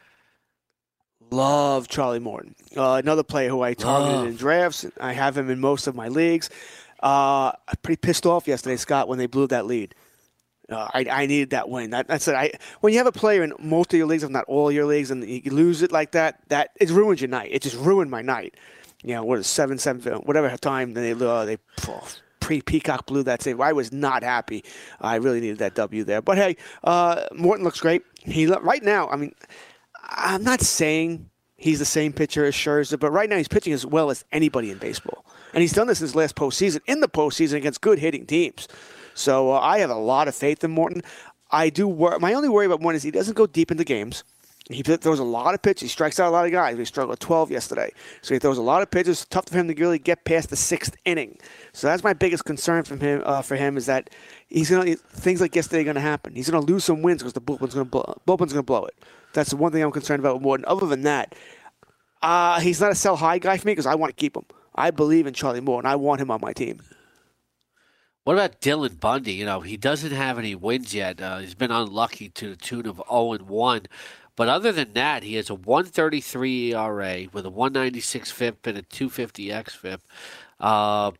Love Charlie Morton. Another player who I targeted in drafts. I have him in most of my leagues. I'm pretty pissed off yesterday, Scott, when they blew that lead. I needed that win. That's it. When you have a player in most of your leagues, if not all your leagues, and you lose it like that, it ruins your night. It just ruined my night. You know, what is 7-7, whatever time they pre-Peacock blew that save. I was not happy. I really needed that W there. But hey, Morton looks great. Right now, I mean, I'm not saying he's the same pitcher as Scherzer, but right now he's pitching as well as anybody in baseball. And he's done this in his last postseason, in the postseason against good hitting teams. So I have a lot of faith in Morton. I do. My only worry about Morton is he doesn't go deep into games. He throws a lot of pitches. He strikes out a lot of guys. He struggled with 12 yesterday. So he throws a lot of pitches. It's tough for him to really get past the 6th inning. So that's my biggest concern for him is that things like yesterday are going to happen. He's going to lose some wins because the bullpen's going to blow it. That's the one thing I'm concerned about with Morton. Other than that, he's not a sell high guy for me because I want to keep him. I believe in Charlie Morton. I want him on my team. What about Dylan Bundy? You know, he doesn't have any wins yet. He's been unlucky to the tune of 0-1. But other tthan that, he has a 1.33 ERA with a 1.96 FIP and a 2.50 xFIP.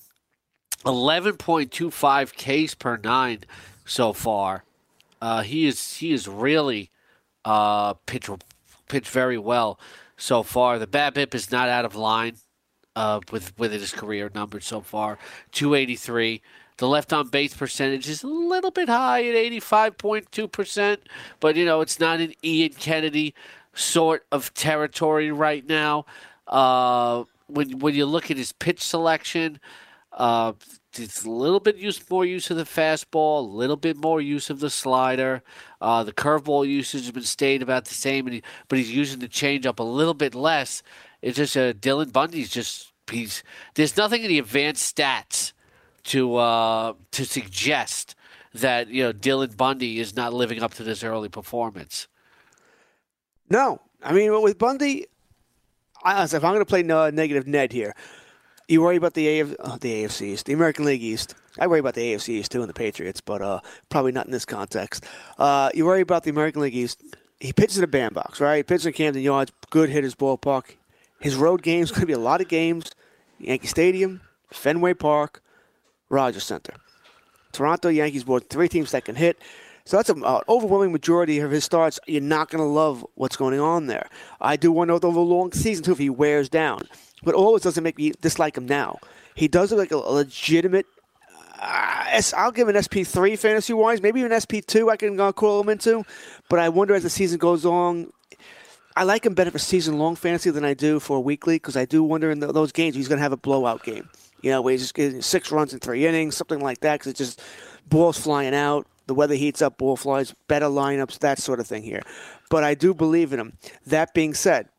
11.25 Ks per 9 so far. He is really pitched very well so far. The BABIP is not out of line. With his career numbers so far, 283. The left on base percentage is a little bit high at 85.2%, but it's not an Ian Kennedy sort of territory right now. When you look at his pitch selection, it's a little bit more use of the fastball, a little bit more use of the slider. The curveball usage has been stayed about the same, but he's using the changeup a little bit less. It's just Dylan Bundy's just there's nothing in the advanced stats to suggest that Dylan Bundy is not living up to this early performance. No, I mean with Bundy, if I'm going to play negative Ned here, you worry about the AFC East, the American League East. I worry about the AFC East too and the Patriots, but probably not in this context. You worry about the American League East. He pitches at a bandbox, right? He pitches at Camden Yards, good hitters ballpark. His road games going to be a lot of games. Yankee Stadium, Fenway Park, Rogers Center. Toronto Yankees board 3 teams that can hit. So that's an overwhelming majority of his starts. You're not going to love what's going on there. I do wonder over the long season, too, if he wears down. But all it doesn't make me dislike him now. He does look like a legitimate, I'll give him an SP3 fantasy-wise, maybe even SP2 I can call him into. But I wonder as the season goes on, I like him better for season-long fantasy than I do for weekly because I do wonder in those games he's going to have a blowout game. Where he's just getting 6 runs in 3 innings, something like that, because it's just balls flying out. The weather heats up, ball flies, better lineups, that sort of thing here. But I do believe in him. That being said,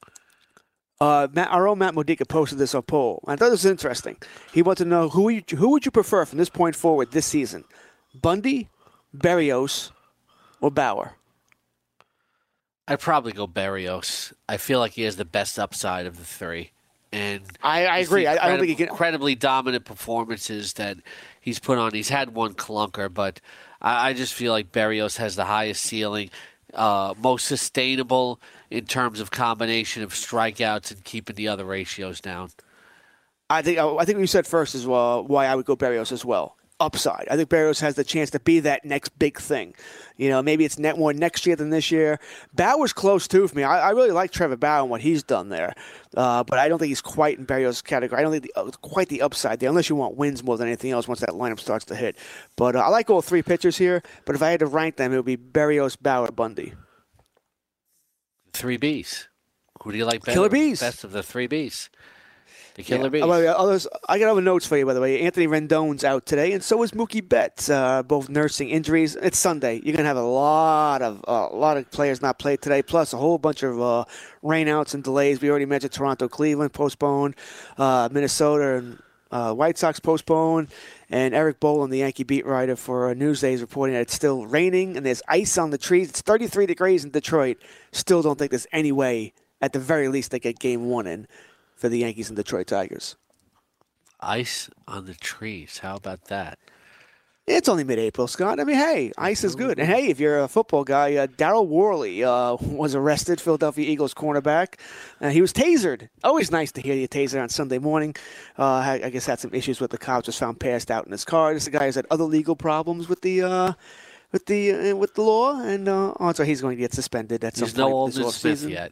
our own Matt Modica posted this on poll. I thought this was interesting. He wanted to know who would you prefer from this point forward this season, Bundy, Berrios, or Bauer? I'd probably go Berrios. I feel like he has the best upside of the 3. And I agree. I don't think he can. Incredibly dominant performances that he's put on. He's had one clunker, but I just feel like Berrios has the highest ceiling, most sustainable in terms of combination of strikeouts and keeping the other ratios down. I think what you said first is why I would go Berrios as well. Upside. I think Berrios has the chance to be that next big thing. Maybe it's more next year than this year. Bauer's close, too, for me. I really like Trevor Bauer and what he's done there. But I don't think he's quite in Berrios' category. I don't think quite the upside there, unless you want wins more than anything else once that lineup starts to hit. But I like all 3 pitchers here. But if I had to rank them, it would be Berrios, Bauer, Bundy. 3 Bs. Who do you like better? Killer Bees. Best of the 3 Bs. The Killer Bees. I got other notes for you, by the way. Anthony Rendon's out today, and so is Mookie Betts, both nursing injuries. It's Sunday. You're going to have a lot of players not play today, plus a whole bunch of rainouts and delays. We already mentioned Toronto, Cleveland postponed, Minnesota and White Sox postponed, and Eric Boland, the Yankee beat writer for Newsday, is reporting that it's still raining and there's ice on the trees. It's 33 degrees in Detroit. Still don't think there's any way, at the very least, they get Game 1 in for the Yankees and Detroit Tigers. Ice on the trees. How about that? It's only mid-April, Scott. I mean, hey, ice is good. And, hey, if you're a football guy, Darryl Worley was arrested, Philadelphia Eagles cornerback. He was tasered. Always nice to hear you taser on Sunday morning. I guess had some issues with the cops. Was found passed out in his car. This guy has had other legal problems with the law, and so he's going to get suspended at some point. He's no Aldon Smith yet.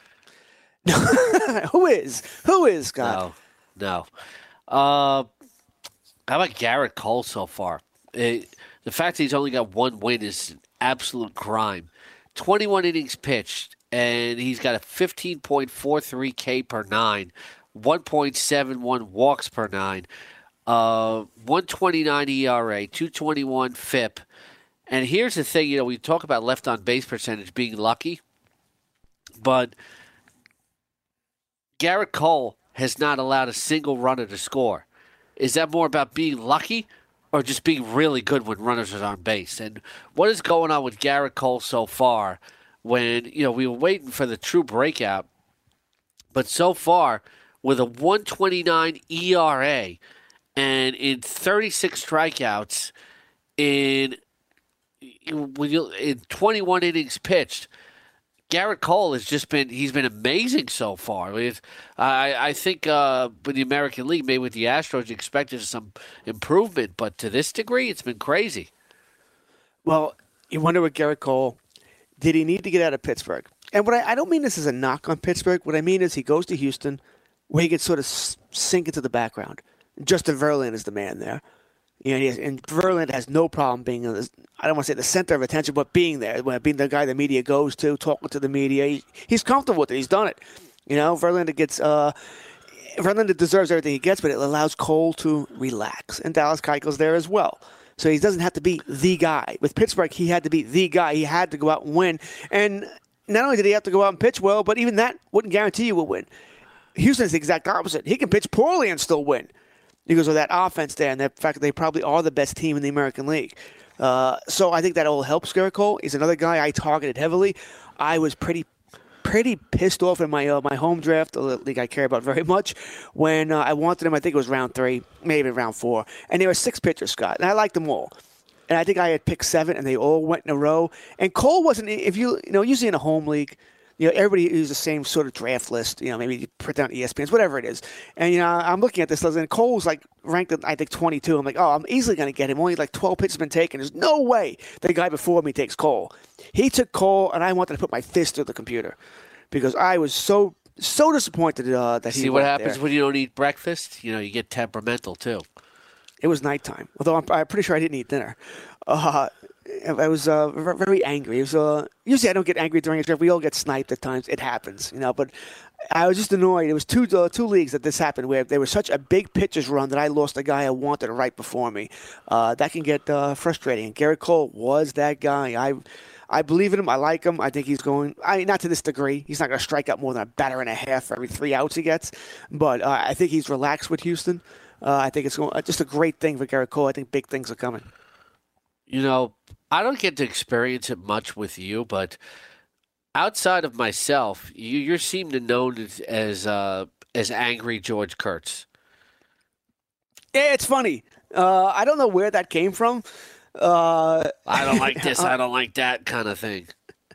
Who is, Scott? No. How about Garrett Cole so far? The fact that he's only got 1 win is an absolute crime. 21 innings pitched, and he's got a 15.43 K per 9, 1.71 walks per 9, 129 ERA, 221 FIP. And here's the thing, we talk about left on base percentage being lucky, but Garrett Cole has not allowed a single runner to score. Is that more about being lucky or just being really good when runners are on base? And what is going on with Garrett Cole so far when, we were waiting for the true breakout, but so far with a 129 ERA and in 36 strikeouts in 21 innings pitched, Garrett Cole has he's been amazing so far. I think with the American League, maybe with the Astros, you expected some improvement, but to this degree, it's been crazy. Well, you wonder with Garrett Cole, did he need to get out of Pittsburgh? And I don't mean this as a knock on Pittsburgh. What I mean is he goes to Houston, where he could sort of sink into the background. Justin Verlander is the man there. And Verlander has no problem being, I don't want to say the center of attention, but being there, being the guy the media goes to, talking to the media. He's comfortable with it. He's done it. Verlander deserves everything he gets, but it allows Cole to relax. And Dallas Keuchel's there as well. So he doesn't have to be the guy. With Pittsburgh, he had to be the guy. He had to go out and win. And not only did he have to go out and pitch well, but even that wouldn't guarantee you a win. Houston's the exact opposite. He can pitch poorly and still win because of that offense there and the fact that they probably are the best team in the American League. So I think that all helps Gerrit Cole. He's another guy I targeted heavily. I was pretty pissed off in my my home draft, the league I care about very much, when I wanted him. I think it was round 3, maybe round 4, and there were 6 pitchers, Scott, and I liked them all. And I think I had picked 7, and they all went in a row. And Cole wasn't. If usually in a home league, everybody uses the same sort of draft list. Maybe you print down ESPNs, whatever it is. And I'm looking at this list, and Cole's like ranked at I think 22. I'm like, oh, I'm easily going to get him. Only like 12 pitches been taken. There's no way the guy before me takes Cole. He took Cole, and I wanted to put my fist through the computer because I was so disappointed that he. See what happens when you don't eat breakfast? You get temperamental too. It was nighttime, although I'm pretty sure I didn't eat dinner. I was very angry. It was usually I don't get angry during a draft. We all get sniped at times. It happens, But I was just annoyed. It was two leagues that this happened where there was such a big pitcher's run that I lost a guy I wanted right before me. That can get frustrating. And Gerrit Cole was that guy. I believe in him. I like him. I think he's going. Not to this degree. He's not going to strike out more than a batter and a half for every 3 outs he gets. But I think he's relaxed with Houston. I think it's just a great thing for Gerrit Cole. I think big things are coming. I don't get to experience it much with you, but outside of myself, you seem to know as angry George Kurtz. Yeah, it's funny. I don't know where that came from. I don't like this, I don't like that kind of thing.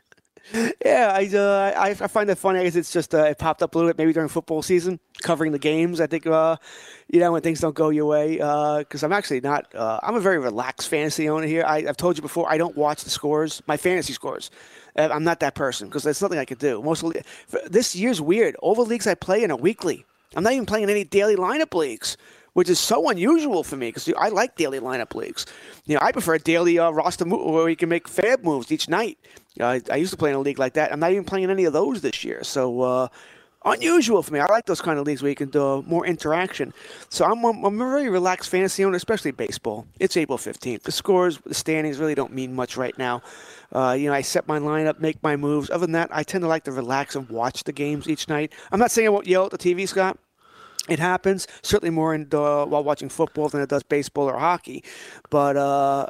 Yeah, I find that funny. I guess it's just it popped up a little bit maybe during football season, covering the games. I think when things don't go your way, because I'm actually not. I'm a very relaxed fantasy owner here. I've told you before. I don't watch the scores, my fantasy scores. I'm not that person because there's nothing I could do. This year's weird. All the leagues I play in are weekly. I'm not even playing in any daily lineup leagues, which is so unusual for me because I like daily lineup leagues. I prefer a daily roster move where you can make fab moves each night. I used to play in a league like that. I'm not even playing in any of those this year. So unusual for me. I like those kind of leagues where you can do more interaction. So I'm a very relaxed fantasy owner, especially baseball. It's April 15th. The scores, the standings really don't mean much right now. I set my lineup, make my moves. Other than that, I tend to like to relax and watch the games each night. I'm not saying I won't yell at the TV, Scott. It happens, certainly more while watching football than it does baseball or hockey. But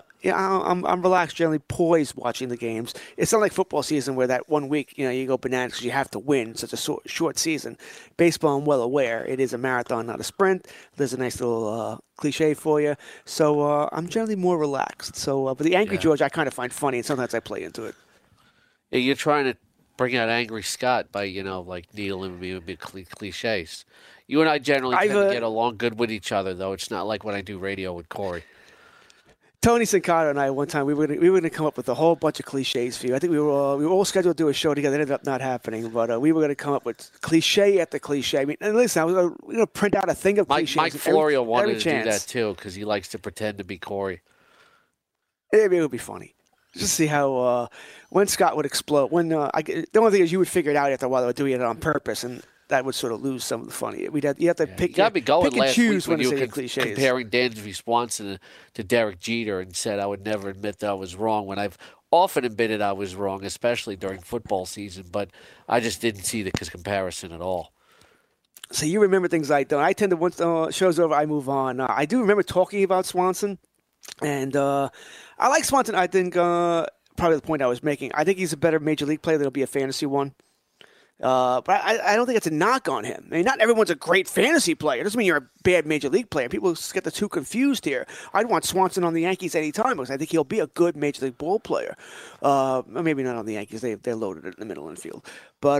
I'm relaxed, generally poised watching the games. It's not like football season where that 1 week, you go bananas because you have to win. Such a short season. Baseball, I'm well aware, it is a marathon, not a sprint. There's a nice little cliche for you. So I'm generally more relaxed. So, but the Angry George I kind of find funny, and sometimes I play into it. Yeah, you're trying to bring out Angry Scott by like needling me with cliches. You and I generally tend to get along good with each other, though. It's not like when I do radio with Corey. Tony Sincato and I, one time, we were going to come up with a whole bunch of cliches for you. I think we were all scheduled to do a show together. It ended up not happening, but we were going to come up with cliche after cliche. I mean, and listen, I was going to print out a thing of cliches. Mike Florio wanted to do that, too, because he likes to pretend to be Corey. Maybe it would be funny. Just see how when Scott would explode. The only thing is you would figure it out after a while. They were doing it on purpose, and that would sort of lose some of the funny. You have to pick. You got me going pick last and choose week when you were cliches. comparing Dansby Swanson to Derek Jeter and said I would never admit that I was wrong when I've often admitted I was wrong, especially during football season. But I just didn't see the comparison at all. So you remember things I don't. I tend to, once the show's over, I move on. I do remember talking about Swanson, and I like Swanson. I think probably the point I was making. I think he's a better major league player than he'll be a fantasy one. But I don't think it's a knock on him. I mean, not everyone's a great fantasy player. It doesn't mean you're a bad major league player. People get the two confused here. I'd want Swanson on the Yankees anytime because I think he'll be a good major league ball player. Maybe not on the Yankees. They're loaded in the middle infield. But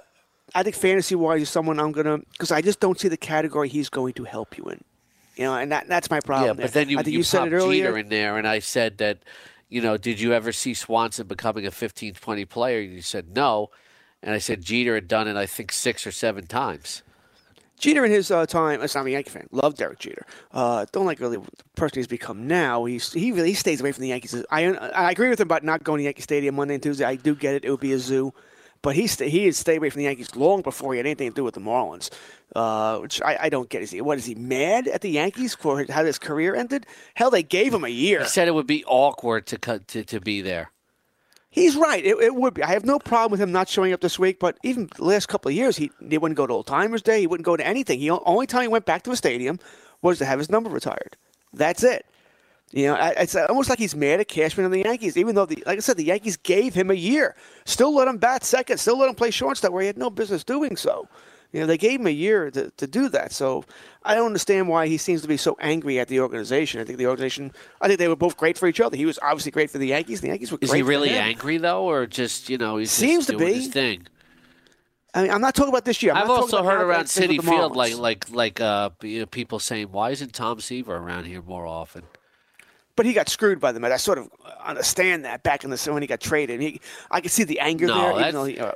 I think fantasy-wise is someone I'm going to – because I just don't see the category he's going to help you in. And that's my problem. Yeah, but then you said it earlier. Jeter in there, and I said that, did you ever see Swanson becoming a 15-20 player? And you said no. And I said Jeter had done it, I think, 6 or 7 times. Jeter in his time, I'm a Yankee fan, love Derek Jeter. Don't like really the person he's become now. He stays away from the Yankees. I agree with him about not going to Yankee Stadium Monday and Tuesday. I do get it. It would be a zoo. But he had stayed away from the Yankees long before he had anything to do with the Marlins, which I don't get. Is he mad at the Yankees for how his career ended? Hell, they gave him a year. He said it would be awkward to be there. He's right. It would be. I have no problem with him not showing up this week, but even the last couple of years, he wouldn't go to Old Timers Day. He wouldn't go to anything. Only time he went back to a stadium was to have his number retired. That's it. It's almost like he's mad at Cashman and the Yankees, even though, like I said, the Yankees gave him a year. Still let him bat second. Still let him play shortstop where he had no business doing so. They gave him a year to do that. So I don't understand why he seems to be so angry at the organization. I think they were both great for each other. He was obviously great for the Yankees. The Yankees were great for him. Is he really angry, though, or just, he's seems just to doing be his thing? I mean, I'm not talking about this year. I've also heard around Citi Field, people saying, why isn't Tom Seaver around here more often? But he got screwed by the Mets. I sort of understand that back in when he got traded. I could see the anger there. Even though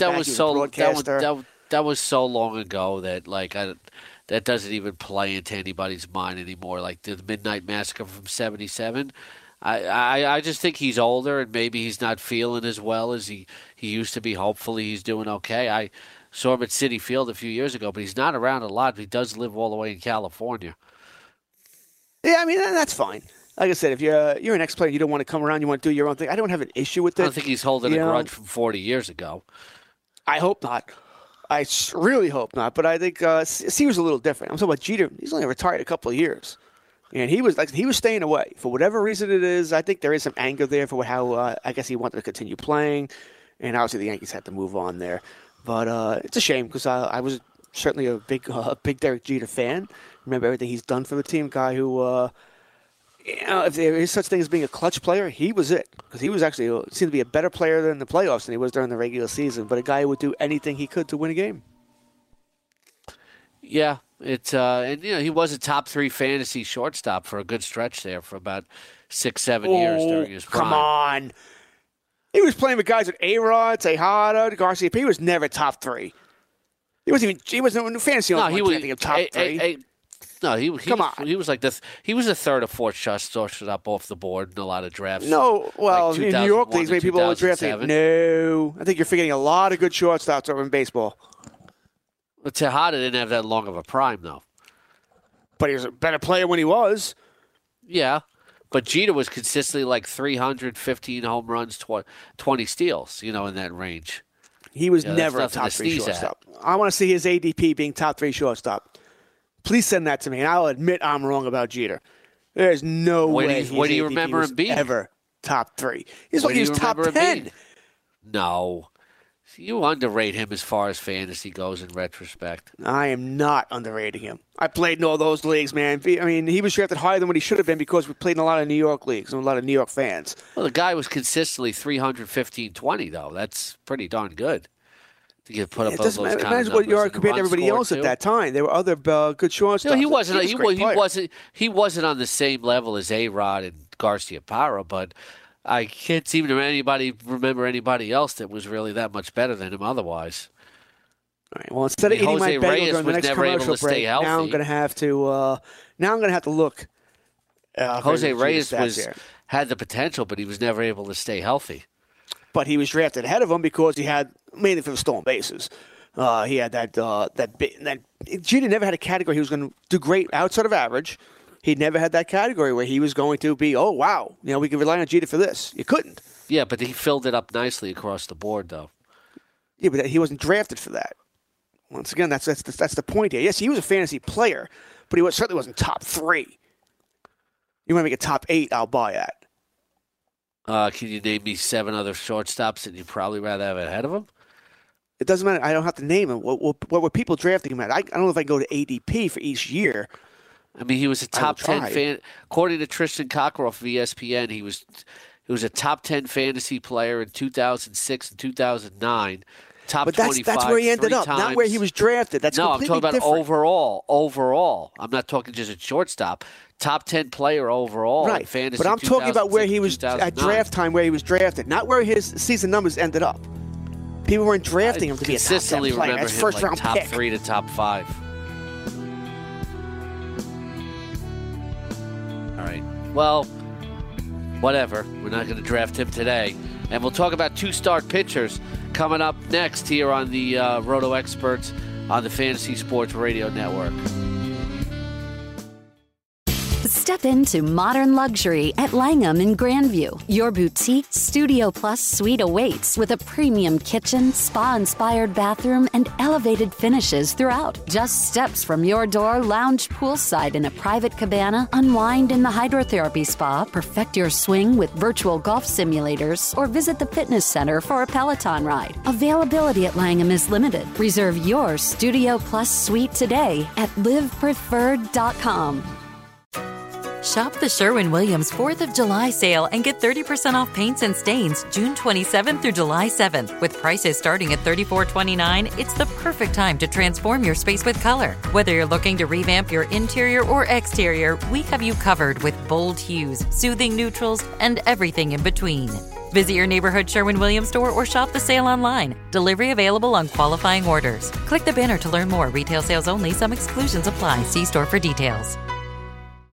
that was so long ago that that doesn't even play into anybody's mind anymore. Like the Midnight Massacre from '77. I just think he's older and maybe he's not feeling as well as he used to be. Hopefully he's doing okay. I saw him at Citi Field a few years ago, but he's not around a lot. He does live all the way in California. Yeah, I mean that's fine. Like I said, if you're an ex-player, you don't want to come around, you want to do your own thing. I don't have an issue with it. I don't think he's holding a grudge from 40 years ago. I hope not. I really hope not. But I think he was a little different. I'm talking about Jeter. He's only retired a couple of years, and he was staying away for whatever reason it is. I think there is some anger there for how I guess he wanted to continue playing, and obviously the Yankees had to move on there. But it's a shame because I was certainly a big Derek Jeter fan. Remember everything he's done for the team. Guy who. If there is such thing as being a clutch player, he was it. Because he was actually seemed to be a better player in the playoffs than he was during the regular season. But a guy who would do anything he could to win a game. Yeah, and he was a top 3 fantasy shortstop for a good stretch there for about 6-7 years during his prime. Come on, he was playing with guys with A-Rod, Tejada, Garcia. He was never top 3. He wasn't fantasy. No, he was top 3. No, he was like he was the third or fourth shortstop off the board in a lot of drafts. No, well, in New York leagues, maybe people were drafting. No, I think you're forgetting a lot of good shortstops over in baseball. Well, Tejada didn't have that long of a prime, though. But he was a better player when he was. Yeah, but Jeter was consistently like 315 home runs, 20 steals, in that range. He was never a top 3 shortstop. I want to see his ADP being top 3 shortstop. Please send that to me, and I'll admit I'm wrong about Jeter. There's no way what do you remember him being? Ever top 3. He was top 10. No. You underrate him as far as fantasy goes in retrospect. I am not underrating him. I played in all those leagues, man. I mean, he was drafted higher than what he should have been because we played in a lot of New York leagues and a lot of New York fans. Well, the guy was consistently 315-20, though. That's pretty darn good. You put up those kind of numbers. What you are compared to everybody else at that time. There were other good shortstops. He wasn't on the same level as A-Rod and Garciaparra, but I can't seem to remember anybody else that was really that much better than him otherwise. All right. Well, instead of eating my bagel during the next commercial break, now I'm going to have to look. Jose Reyes had the potential, but he was never able to stay healthy. But he was drafted ahead of him because he had mainly for the stolen bases. He had that Jeter never had a category he was going to do great outside of average. He never had that category where he was going to be, oh wow, we can rely on Jeter for this. You couldn't. Yeah, but he filled it up nicely across the board, though. Yeah, but he wasn't drafted for that. Once again, that's the point here. Yes, he was a fantasy player, but he certainly wasn't top 3. You want to make a top 8? I'll buy that. Can you name me 7 other shortstops that you'd probably rather have ahead of him? It doesn't matter. I don't have to name them. What were people drafting him at? I don't know if I can go to ADP for each year. I mean, he was a top 10 fan. According to Tristan Cockcroft of ESPN, he was a top 10 fantasy player in 2006 and 2009. Top 25. That's where he ended up, times. not where he was drafted. That's I'm talking about different. Overall. I'm not talking just at shortstop. Top 10 player overall in fantasy. But I'm talking about where he was at draft time, where he was drafted, not where his season numbers ended up. People weren't drafting him to be a top 10 player. That's first round top pick. 3 to top 5. All right. Well, whatever. We're not going to draft him today. And we'll talk about 2-star pitchers coming up next here on the Roto Experts on the Fantasy Sports Radio Network. Step into modern luxury at Langham in Grandview. Your boutique Studio Plus suite awaits with a premium kitchen, spa-inspired bathroom, and elevated finishes throughout. Just steps from your door, lounge poolside in a private cabana, unwind in the hydrotherapy spa, perfect your swing with virtual golf simulators, or visit the fitness center for a Peloton ride. Availability at Langham is limited. Reserve your Studio Plus suite today at livepreferred.com. Shop the Sherwin-Williams 4th of July sale and get 30% off paints and stains June 27th through July 7th. With prices starting at $34.29, it's the perfect time to transform your space with color. Whether you're looking to revamp your interior or exterior, we have you covered with bold hues, soothing neutrals, and everything in between. Visit your neighborhood Sherwin-Williams store or shop the sale online. Delivery available on qualifying orders. Click the banner to learn more. Retail sales only. Some exclusions apply. See store for details.